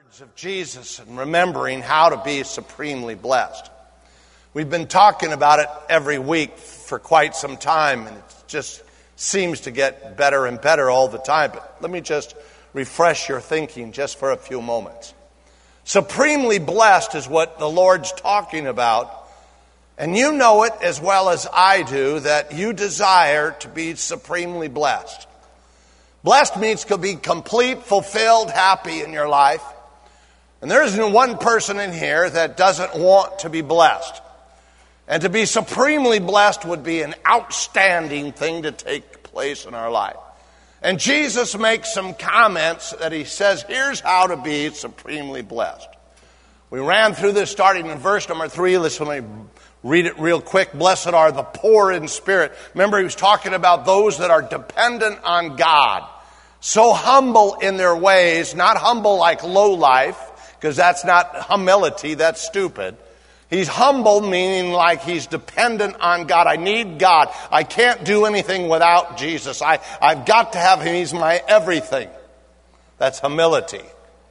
Of Jesus and remembering how to be supremely blessed. We've been talking about it every week for quite some time, and it just seems to get better and better all the time. But let me just refresh your thinking just for a few moments. Supremely blessed is what the Lord's talking about, and you know it as well as I do that you desire to be supremely blessed. Blessed means to be complete, fulfilled, happy in your life. And there isn't one person in here that doesn't want to be blessed. And to be supremely blessed would be an outstanding thing to take place in our life. And Jesus makes some comments that he says, here's how to be supremely blessed. We ran through this starting in verse number 3. Let me read it real quick. Blessed are the poor in spirit. Remember, he was talking about those that are dependent on God. So humble in their ways, not humble like low life, because that's not humility, that's stupid. He's humble, meaning like he's dependent on God. I need God. I can't do anything without Jesus. I've got to have him. He's my everything. That's humility.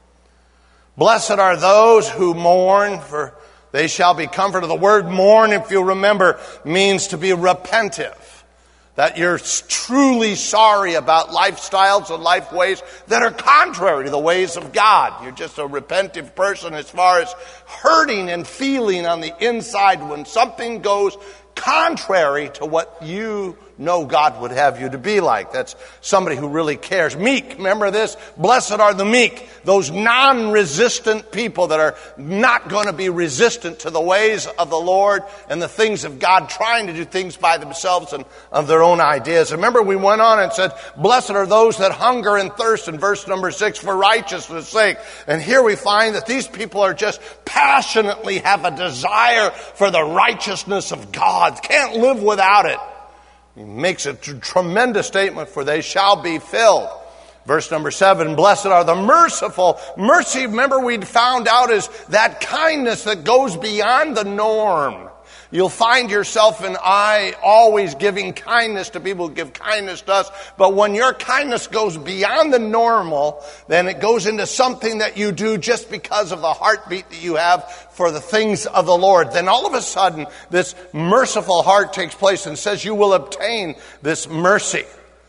Blessed are those who mourn, for they shall be comforted. The word mourn, if you remember, means to be repentive. That you're truly sorry about lifestyles and life ways that are contrary to the ways of God. You're just a repentive person as far as hurting and feeling on the inside when something goes contrary to what you know God would have you to be like. That's somebody who really cares. Meek, remember this? Blessed are the meek, those non-resistant people that are not going to be resistant to the ways of the Lord and the things of God, trying to do things by themselves and of their own ideas. Remember, we went on and said, blessed are those that hunger and thirst in verse number 6 for righteousness' sake. And here we find that these people are just passionately have a desire for the righteousness of God. Can't live without it. He makes a tremendous statement, for they shall be filled. Verse number 7, blessed are the merciful. Mercy, remember, we found out, is that kindness that goes beyond the norm. You'll find yourself and I always giving kindness to people who give kindness to us. But when your kindness goes beyond the normal, then it goes into something that you do just because of the heartbeat that you have for the things of the Lord. Then all of a sudden, this merciful heart takes place and says you will obtain this mercy.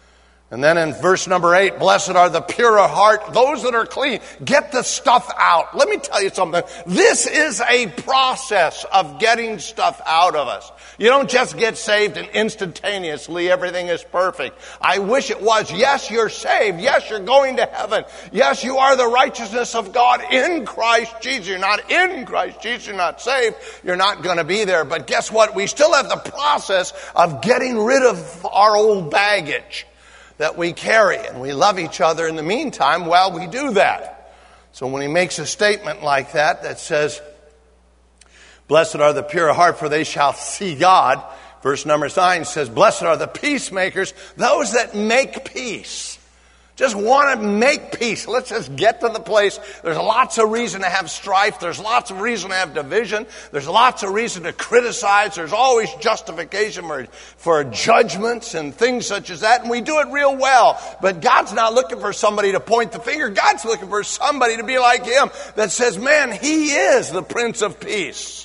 And then in verse number 8, blessed are the pure of heart, those that are clean. Get the stuff out. Let me tell you something. This is a process of getting stuff out of us. You don't just get saved and instantaneously everything is perfect. I wish it was. Yes, you're saved. Yes, you're going to heaven. Yes, you are the righteousness of God in Christ Jesus. You're not in Christ Jesus. You're not saved. You're not going to be there. But guess what? We still have the process of getting rid of our old baggage that we carry, and we love each other in the meantime while we do that. So when he makes a statement like that, that says, blessed are the pure of heart, for they shall see God. Verse number 9 says, blessed are the peacemakers, those that make peace. Just want to make peace. Let's just get to the place. There's lots of reason to have strife. There's lots of reason to have division. There's lots of reason to criticize. There's always justification for judgments and things such as that. And we do it real well. But God's not looking for somebody to point the finger. God's looking for somebody to be like him that says, man, he is the Prince of Peace.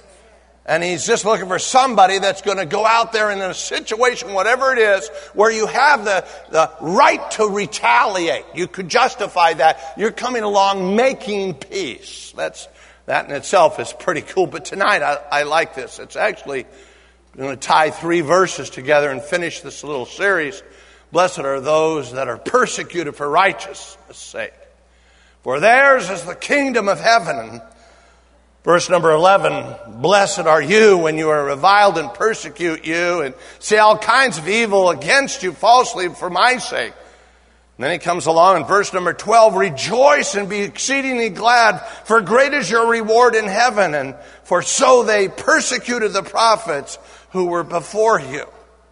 And he's just looking for somebody that's going to go out there in a situation, whatever it is, where you have the right to retaliate. You could justify that. You're coming along making peace. That in itself is pretty cool. But tonight, I like this. It's actually going to tie 3 verses together and finish this little series. Blessed are those that are persecuted for righteousness' sake, for theirs is the kingdom of heaven. Verse number 11, blessed are you when you are reviled and persecute you and say all kinds of evil against you falsely for my sake. And then he comes along in verse number 12, rejoice and be exceedingly glad, for great is your reward in heaven, and for so they persecuted the prophets who were before you.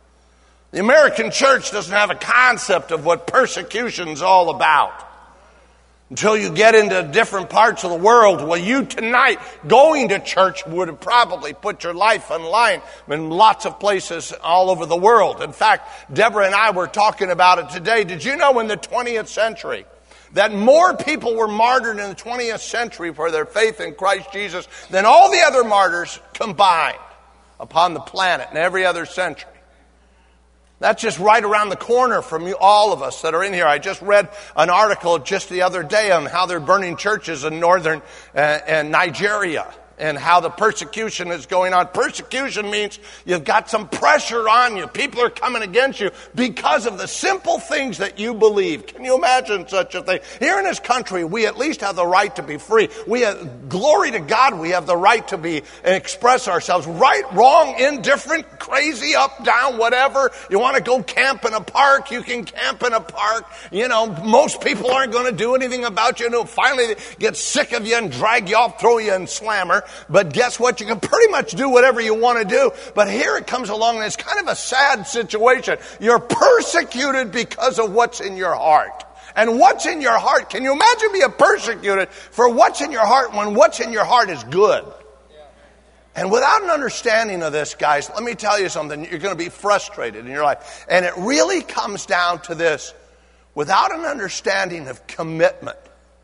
The American church doesn't have a concept of what persecution's all about. Until you get into different parts of the world. Well, you tonight, going to church would have probably put your life on the line in lots of places all over the world. In fact, Deborah and I were talking about it today. Did you know in the 20th century that more people were martyred in the 20th century for their faith in Christ Jesus than all the other martyrs combined upon the planet in every other century. That's just right around the corner from you, all of us that are in here. I just read an article just the other day on how they're burning churches in northern and Nigeria, and how the persecution is going on. Persecution means you've got some pressure on you. People are coming against you because of the simple things that you believe. Can you imagine such a thing? Here in this country, we at least have the right to be free. We have, glory to God, we have the right to be and express ourselves. Right, wrong, indifferent, crazy, up, down, whatever. You want to go camp in a park, you can camp in a park. You know, most people aren't going to do anything about you. Finally, they get sick of you and drag you off, throw you in slammer. But guess what? You can pretty much do whatever you want to do. But here it comes along, and it's kind of a sad situation. You're persecuted because of what's in your heart. And what's in your heart? Can you imagine being persecuted for what's in your heart when what's in your heart is good? And without an understanding of this, guys, let me tell you something. You're going to be frustrated in your life. And it really comes down to this. Without an understanding of commitment,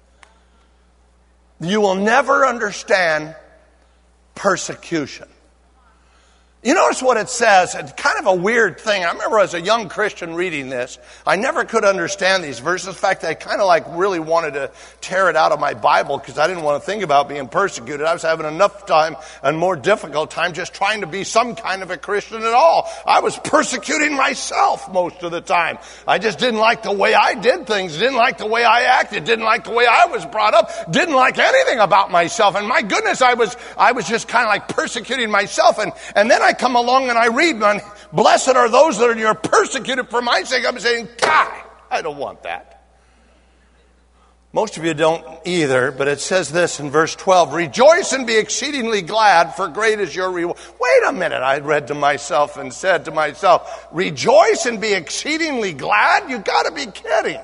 you will never understand persecution. You notice what it says. It's kind of a weird thing. I remember as a young Christian reading this. I never could understand these verses. In fact, I kind of really wanted to tear it out of my Bible because I didn't want to think about being persecuted. I was having enough time and more difficult time just trying to be some kind of a Christian at all. I was persecuting myself most of the time. I just didn't like the way I did things, didn't like the way I acted, didn't like the way I was brought up, didn't like anything about myself. And my goodness, I was just kind of like persecuting myself. And then I come along and I read, blessed are those that are persecuted for my sake. I'm saying, God, I don't want that. Most of you don't either, but it says this in verse 12, rejoice and be exceedingly glad, for great is your reward. Wait a minute, I read to myself and said to myself, rejoice and be exceedingly glad? You got to be kidding.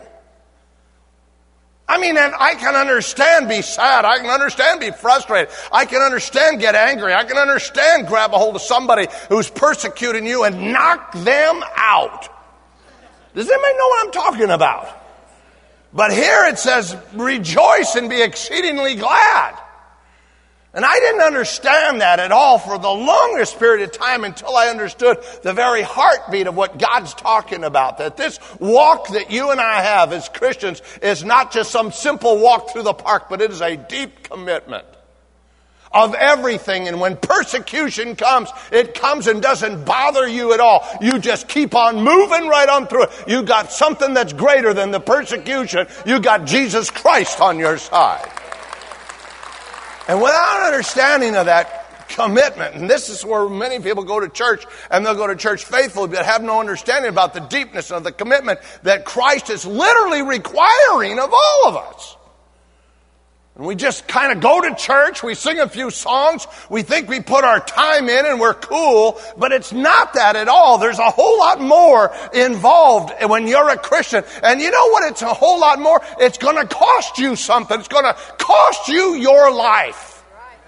I mean, and I can understand be sad. I can understand be frustrated. I can understand get angry. I can understand grab a hold of somebody who's persecuting you and knock them out. Does anybody know what I'm talking about? But here it says, rejoice and be exceedingly glad. And I didn't understand that at all for the longest period of time until I understood the very heartbeat of what God's talking about. That this walk that you and I have as Christians is not just some simple walk through the park, but it is a deep commitment of everything. And when persecution comes, it comes and doesn't bother you at all. You just keep on moving right on through it. You got something that's greater than the persecution. You got Jesus Christ on your side. And without an understanding of that commitment, and this is where many people go to church, and they'll go to church faithfully, but have no understanding about the deepness of the commitment that Christ is literally requiring of all of us. And we just kind of go to church, we sing a few songs, we think we put our time in and we're cool, but it's not that at all. There's a whole lot more involved when you're a Christian. And you know what? It's a whole lot more. It's going to cost you something. It's going to cost you your life.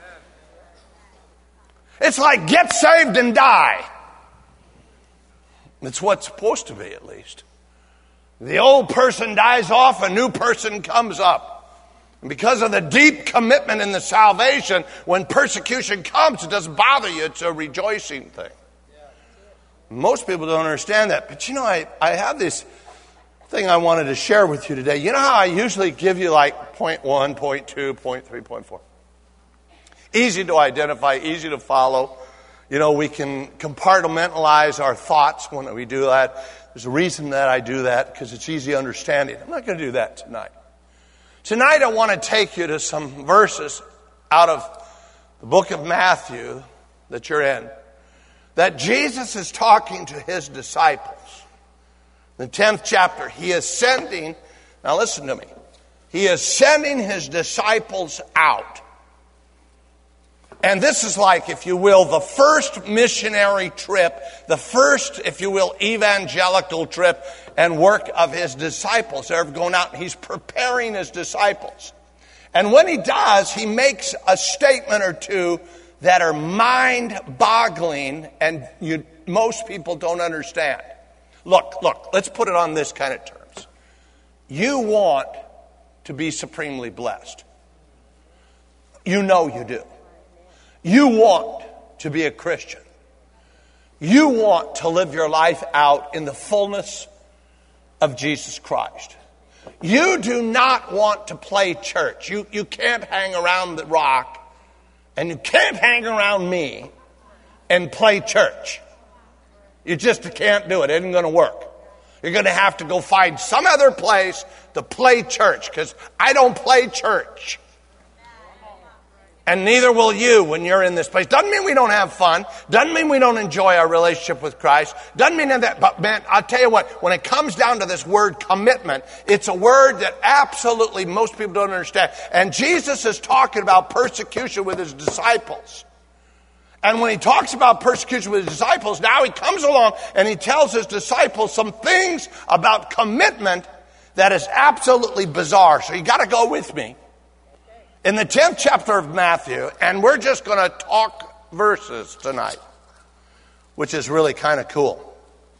It's like get saved and die. It's what's supposed to be, at least. The old person dies off, a new person comes up. And because of the deep commitment in the salvation, when persecution comes, it doesn't bother you. It's a rejoicing thing. Most people don't understand that. But you know, I have this thing I wanted to share with you today. You know how I usually give you like point 1, point 2, point 3, point 4? Easy to identify, easy to follow. You know, we can compartmentalize our thoughts when we do that. There's a reason that I do that, because it's easy understanding. I'm not going to do that tonight. Tonight I want to take you to some verses out of the book of Matthew that you're in, that Jesus is talking to his disciples. In the 10th chapter, he is sending, now listen to me, he is sending his disciples out. And this is like, if you will, the first missionary trip, the first, if you will, evangelical trip and work of his disciples. They're going out and he's preparing his disciples. And when he does, he makes a statement or two that are mind-boggling and most people don't understand. Look, let's put it on this kind of terms. You want to be supremely blessed? You know you do. You want to be a Christian. You want to live your life out in the fullness of Jesus Christ. You do not want to play church. You can't hang around the rock, and you can't hang around me and play church. You just can't do it. It isn't going to work. You're going to have to go find some other place to play church, because I don't play church. And neither will you when you're in this place. Doesn't mean we don't have fun. Doesn't mean we don't enjoy our relationship with Christ. Doesn't mean that. But man, I'll tell you what, when it comes down to this word commitment, it's a word that absolutely most people don't understand. And Jesus is talking about persecution with his disciples. And when he talks about persecution with his disciples, now he comes along and he tells his disciples some things about commitment that is absolutely bizarre. So you got to go with me. In the 10th chapter of Matthew, and we're just going to talk verses tonight, which is really kind of cool.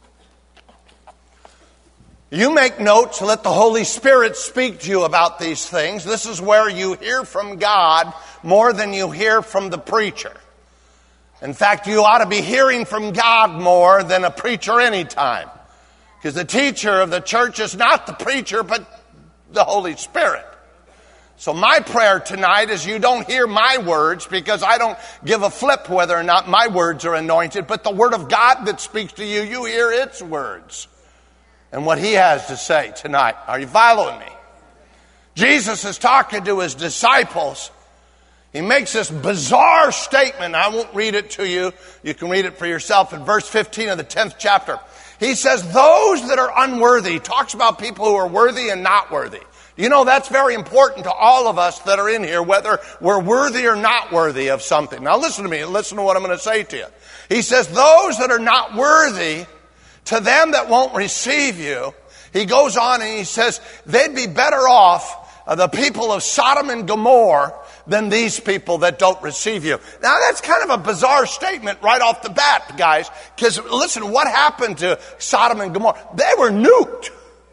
You make notes, let the Holy Spirit speak to you about these things. This is where you hear from God more than you hear from the preacher. In fact, you ought to be hearing from God more than a preacher anytime. Because the teacher of the church is not the preacher, but the Holy Spirit. So my prayer tonight is you don't hear my words, because I don't give a flip whether or not my words are anointed, but the Word of God that speaks to you, you hear its words and what he has to say tonight. Are you following me? Jesus is talking to his disciples. He makes this bizarre statement. I won't read it to you. You can read it for yourself in verse 15 of the 10th chapter. He says, those that are unworthy, he talks about people who are worthy and not worthy. You know, that's very important to all of us that are in here, whether we're worthy or not worthy of something. Now listen to me, listen to what I'm going to say to you. He says, those that are not worthy, to them that won't receive you, he goes on and he says, they'd be better off, the people of Sodom and Gomorrah, than these people that don't receive you. Now that's kind of a bizarre statement right off the bat, guys, because listen, what happened to Sodom and Gomorrah? They were nuked.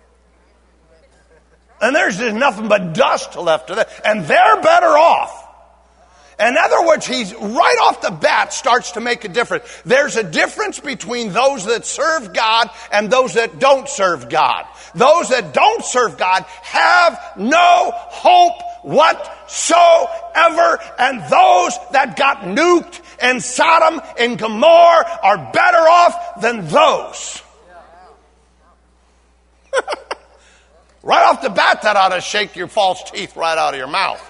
And there's just nothing but dust left of them. And they're better off. In other words, he's right off the bat starts to make a difference. There's a difference between those that serve God and those that don't serve God. Those that don't serve God have no hope whatsoever. And those that got nuked in Sodom and Gomorrah are better off than those. Right off the bat, that ought to shake your false teeth right out of your mouth.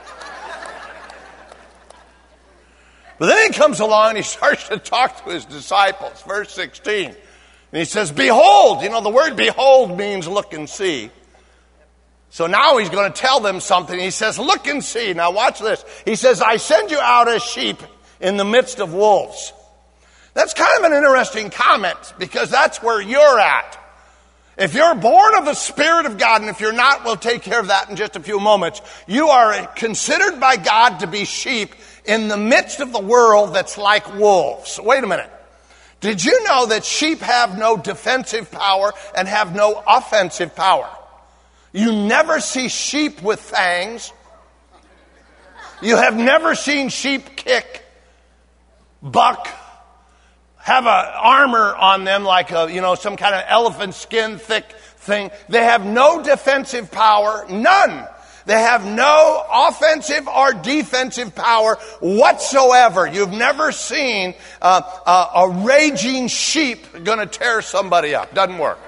But then he comes along and he starts to talk to his disciples. Verse 16. And he says, behold. You know, the word behold means look and see. So now he's going to tell them something. He says, look and see. Now watch this. He says, I send you out as sheep in the midst of wolves. That's kind of an interesting comment, because that's where you're at. If you're born of the Spirit of God, and if you're not, we'll take care of that in just a few moments. You are considered by God to be sheep in the midst of the world that's like wolves. Wait a minute. Did you know that sheep have no defensive power and have no offensive power? You never see sheep with fangs. You have never seen sheep kick, buck, have a armor on them like some kind of elephant skin thick thing. They have no defensive power, none. They have no offensive or defensive power whatsoever. You've never seen a raging sheep going to tear somebody up. Doesn't work.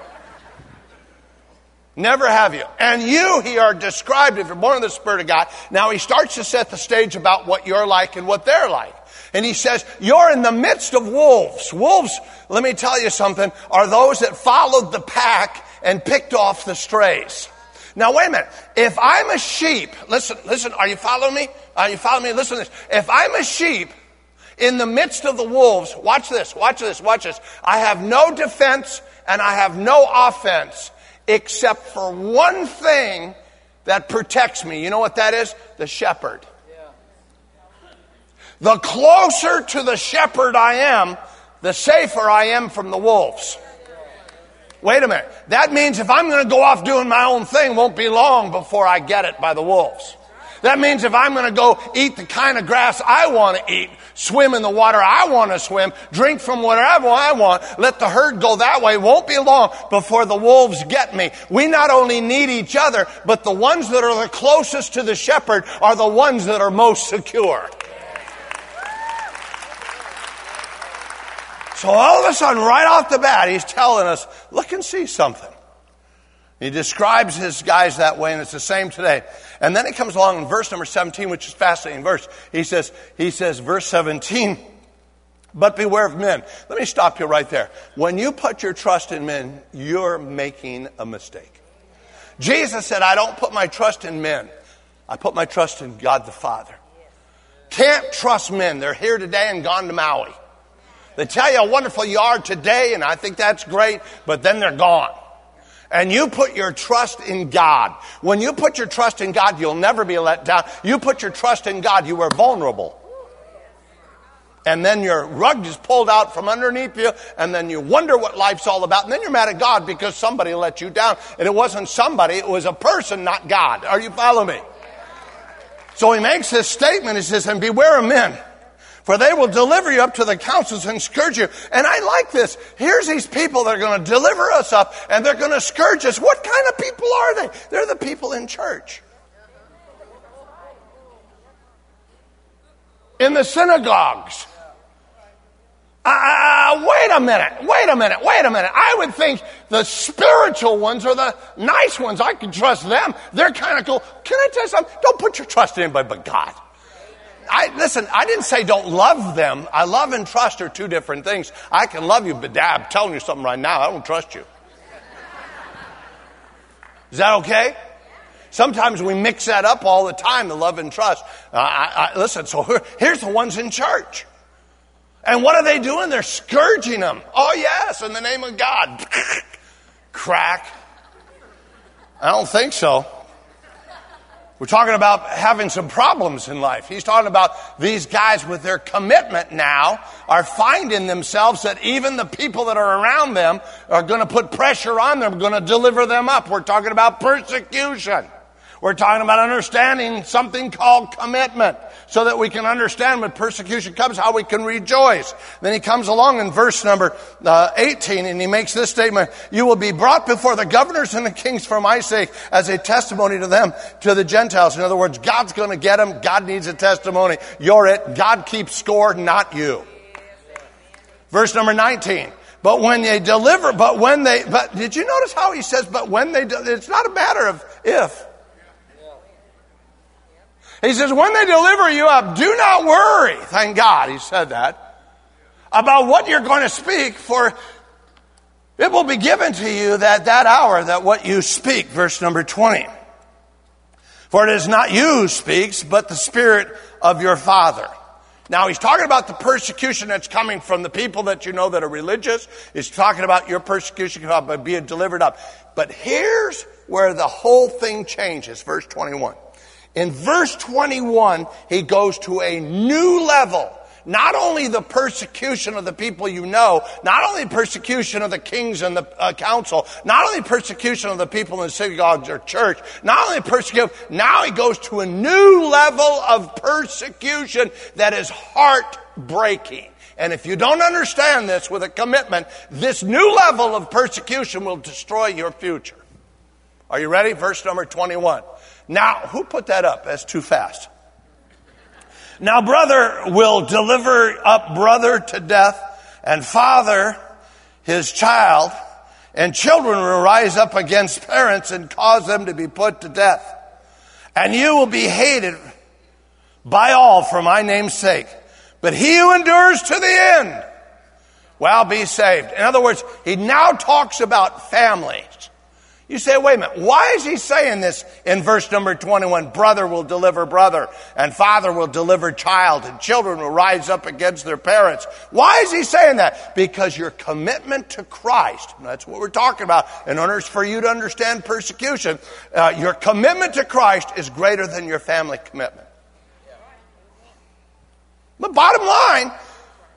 Never have you. And you here described, if you're born of the Spirit of God, now he starts to set the stage about what you're like and what they're like. And he says, you're in the midst of wolves. Wolves, let me tell you something, are those that followed the pack and picked off the strays. Now, wait a minute. If I'm a sheep, listen, are you following me? Are you following me? Listen to this. If I'm a sheep in the midst of the wolves, watch this. I have no defense and I have no offense except for one thing that protects me. You know what that is? The shepherd. The closer to the shepherd I am, the safer I am from the wolves. Wait a minute. That means if I'm going to go off doing my own thing, won't be long before I get it by the wolves. That means if I'm going to go eat the kind of grass I want to eat, swim in the water I want to swim, drink from whatever I want, let the herd go that way, won't be long before the wolves get me. We not only need each other, but the ones that are the closest to the shepherd are the ones that are most secure. So all of a sudden, right off the bat, he's telling us, look and see something. He describes his guys that way, and it's the same today. And then he comes along in verse number 17, which is a fascinating verse. He says, verse 17, but beware of men. Let me stop you right there. When you put your trust in men, you're making a mistake. Jesus said, I don't put my trust in men. I put my trust in God the Father. Can't trust men. They're here today and gone to Maui. They tell you how wonderful you are today, and I think that's great, but then they're gone. And you put your trust in God. When you put your trust in God, you'll never be let down. You put your trust in God, you are vulnerable. And then your rug is pulled out from underneath you, and then you wonder what life's all about. And then you're mad at God because somebody let you down. And it wasn't somebody, it was a person, not God. Are you following me? So he makes this statement, he says, and beware of men, for they will deliver you up to the councils and scourge you. And I like this. Here's these people that are going to deliver us up and they're going to scourge us. What kind of people are they? They're the people in church. In the synagogues. Wait a minute. I would think the spiritual ones are the nice ones. I can trust them. They're kind of cool. Can I tell you something? Don't put your trust in anybody but God. Listen, I didn't say don't love them. I love and trust are two different things. I can love you, but I'm telling you something right now. I don't trust you. Is that okay? Sometimes we mix that up all the time, the love and trust. Listen, so here's the ones in church. And what are they doing? They're scourging them. Oh, yes, in the name of God. Crack. I don't think so. We're talking about having some problems in life. He's talking about these guys with their commitment now are finding themselves that even the people that are around them are going to put pressure on them, going to deliver them up. We're talking about persecution. We're talking about understanding something called commitment so that we can understand when persecution comes, how we can rejoice. Then he comes along in verse number 18 and he makes this statement, you will be brought before the governors and the kings for my sake as a testimony to them, to the Gentiles. In other words, God's going to get them. God needs a testimony. You're it. God keeps score, not you. Verse number 19. But did you notice how he says, it's not a matter of if. He says, when they deliver you up, do not worry. Thank God he said that. About what you're going to speak, for it will be given to you that hour that what you speak. Verse number 20. For it is not you who speaks, but the Spirit of your Father. Now he's talking about the persecution that's coming from the people that you know that are religious. He's talking about your persecution by being delivered up. But here's where the whole thing changes. Verse 21. In verse 21, he goes to a new level. Not only the persecution of the people you know, not only persecution of the kings and the council, not only persecution of the people in the synagogues or church, not only persecution, now he goes to a new level of persecution that is heartbreaking. And if you don't understand this with a commitment, this new level of persecution will destroy your future. Are you ready? Verse number 21. Now, who put that up? That's too fast. Now, brother will deliver up brother to death, and father his child, and children will rise up against parents and cause them to be put to death. And you will be hated by all for my name's sake. But he who endures to the end will be saved. In other words, he now talks about families. You say, wait a minute, why is he saying this in verse number 21? Brother will deliver brother, and father will deliver child, and children will rise up against their parents. Why is he saying that? Because your commitment to Christ, and that's what we're talking about, in order for you to understand persecution, your commitment to Christ is greater than your family commitment. The bottom line,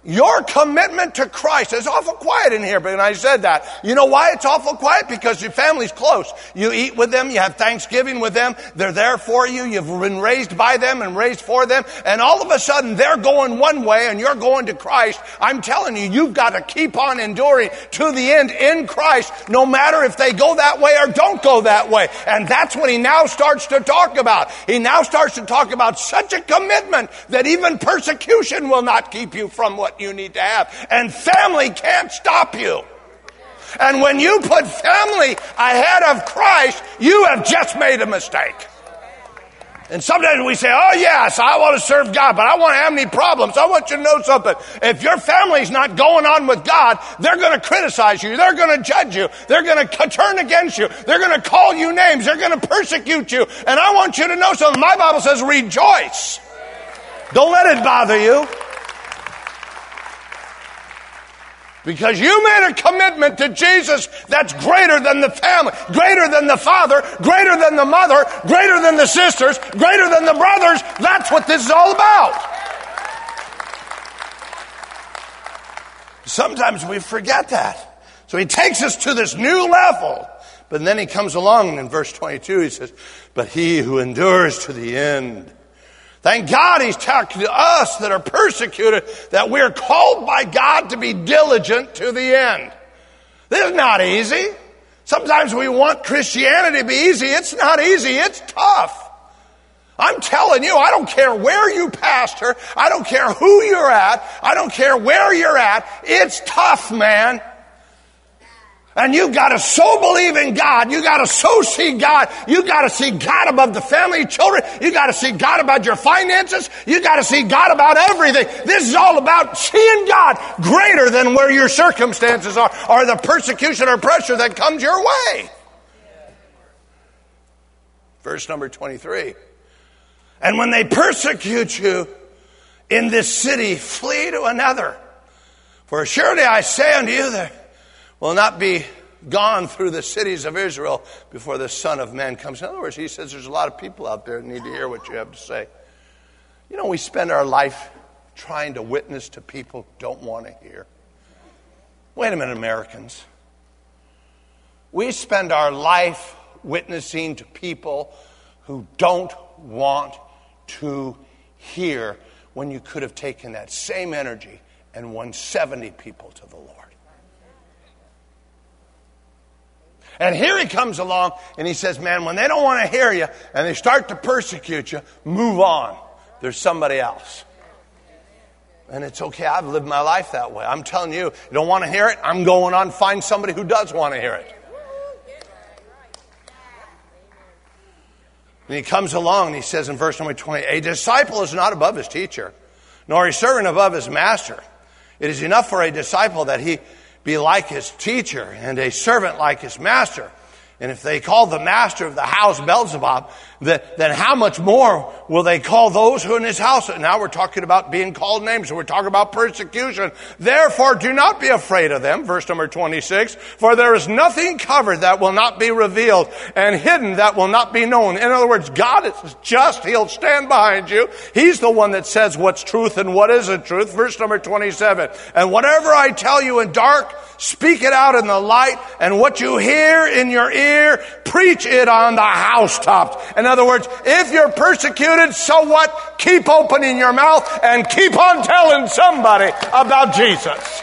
Your commitment to Christ is awful quiet in here, but I said that. You know why it's awful quiet? Because your family's close. You eat with them, you have Thanksgiving with them, they're there for you, you've been raised by them and raised for them, and all of a sudden they're going one way and you're going to Christ. I'm telling you, you've got to keep on enduring to the end in Christ, no matter if they go that way or don't go that way. And that's what he now starts to talk about. He now starts to talk about such a commitment that even persecution will not keep you from what you need to have. And family can't stop you. And when you put family ahead of Christ, you have just made a mistake. And sometimes we say, oh yes, I want to serve God, but I won't have any problems. I want you to know something. If your family's not going on with God, they're going to criticize you. They're going to judge you. They're going to turn against you. They're going to call you names. They're going to persecute you. And I want you to know something. My Bible says rejoice. Don't let it bother you. Because you made a commitment to Jesus that's greater than the family, greater than the father, greater than the mother, greater than the sisters, greater than the brothers. That's what this is all about. Sometimes we forget that. So he takes us to this new level. But then he comes along and in verse 22 he says, but he who endures to the end. Thank God he's talking to us that are persecuted, that we're called by God to be diligent to the end. This is not easy. Sometimes we want Christianity to be easy. It's not easy. It's tough. I'm telling you, I don't care where you pastor. I don't care who you're at. I don't care where you're at. It's tough, man. And you've got to so believe in God. You've got to so see God. You've got to see God above the family, children. You've got to see God about your finances. You've got to see God about everything. This is all about seeing God greater than where your circumstances are or the persecution or pressure that comes your way. Verse number 23. And when they persecute you in this city, flee to another. For surely I say unto you that will not be gone through the cities of Israel before the Son of Man comes. In other words, he says there's a lot of people out there that need to hear what you have to say. You know, we spend our life trying to witness to people who don't want to hear. Wait a minute, Americans. We spend our life witnessing to people who don't want to hear when you could have taken that same energy and won 70 people to the Lord. And here he comes along and he says, man, when they don't want to hear you and they start to persecute you, move on. There's somebody else. And it's okay. I've lived my life that way. I'm telling you, you don't want to hear it? I'm going on. Find somebody who does want to hear it. And he comes along and he says in verse number 20, a disciple is not above his teacher, nor a servant above his master. It is enough for a disciple that he be like his teacher and a servant like his master. And if they call the master of the house Beelzebub, then how much more will they call those who are in his house? And now we're talking about being called names. So we're talking about persecution. Therefore, do not be afraid of them. Verse number 26. For there is nothing covered that will not be revealed, and hidden that will not be known. In other words, God is just. He'll stand behind you. He's the one that says what's truth and what isn't truth. Verse number 27. And whatever I tell you in dark, speak it out in the light, and what you hear in your ear, preach it on the housetops. In other words, if you're persecuted, so what? Keep opening your mouth and keep on telling somebody about Jesus.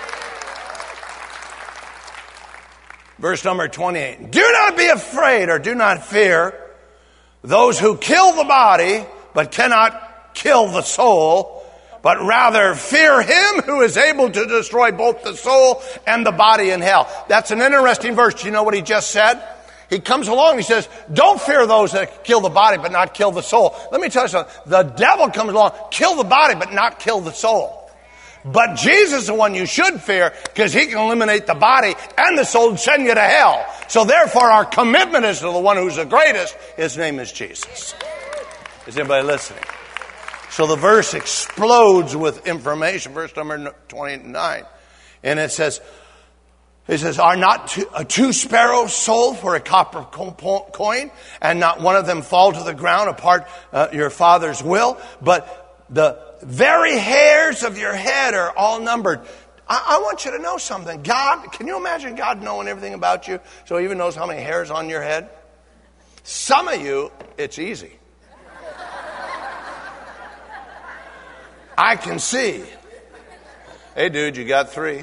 Verse number 28. Do not be afraid or do not fear those who kill the body but cannot kill the soul, but rather fear him who is able to destroy both the soul and the body in hell. That's an interesting verse. Do you know what he just said? He comes along and he says, don't fear those that kill the body but not kill the soul. Let me tell you something. The devil comes along, kill the body but not kill the soul. But Jesus is the one you should fear because he can eliminate the body and the soul and send you to hell. So therefore our commitment is to the one who's the greatest. His name is Jesus. Is anybody listening? So the verse explodes with information. Verse number 29. And it says, are not two sparrows sold for a copper coin, and not one of them fall to the ground apart your Father's will? But the very hairs of your head are all numbered. I want you to know something. God, can you imagine God knowing everything about you? So he even knows how many hairs on your head? Some of you, it's easy. I can see. Hey, dude, you got 3.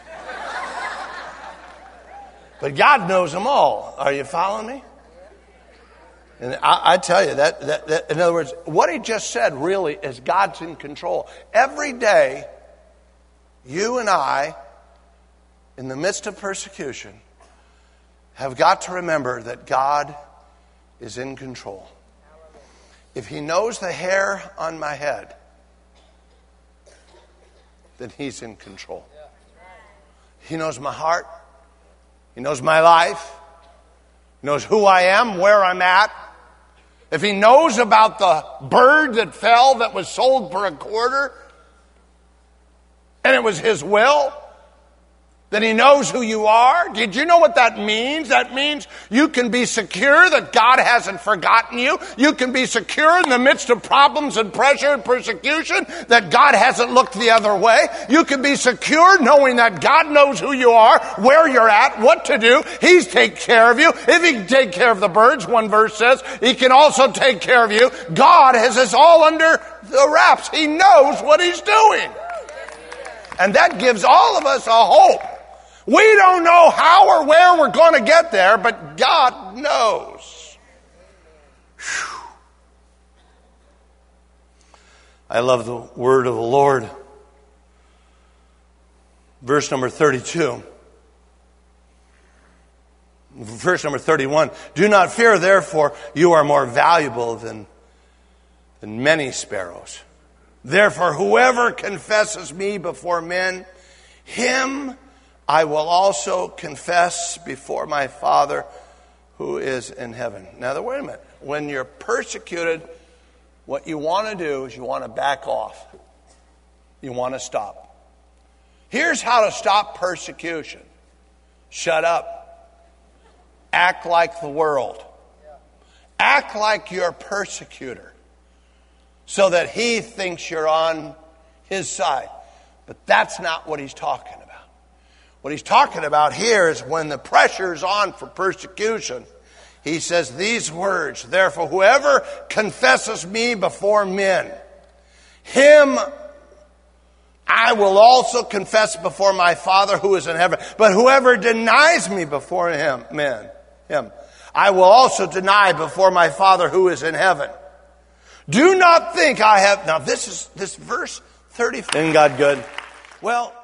But God knows them all. Are you following me? And I tell you, that in other words, what he just said really is God's in control. Every day, you and I, in the midst of persecution, have got to remember that God is in control. If he knows the hair on my head, then he's in control. He knows my heart. He knows my life. He knows who I am, where I'm at. If he knows about the bird that fell that was sold for $0.25, and it was his will, then he knows who you are. Did you know what that means? That means you can be secure that God hasn't forgotten you. You can be secure in the midst of problems and pressure and persecution that God hasn't looked the other way. You can be secure knowing that God knows who you are, where you're at, what to do. He's taking care of you. If he can take care of the birds, one verse says, he can also take care of you. God has us all under the wraps. He knows what he's doing. And that gives all of us a hope. We don't know how or where we're going to get there, but God knows. Whew. I love the word of the Lord. Verse number 32. Verse number 31. Do not fear, therefore, you are more valuable than many sparrows. Therefore, whoever confesses me before men, him I will also confess before my Father who is in heaven. Now, wait a minute. When you're persecuted, what you want to do is you want to back off. You want to stop. Here's how to stop persecution. Shut up. Act like the world. Act like your persecutor so that he thinks you're on his side. But that's not what he's talking about. What he's talking about here is when the pressure's on for persecution, he says these words, therefore whoever confesses me before men, him I will also confess before my Father who is in heaven. But whoever denies me before him, I will also deny before my Father who is in heaven. Do not think I have... Now this verse 30... Isn't God good? Well...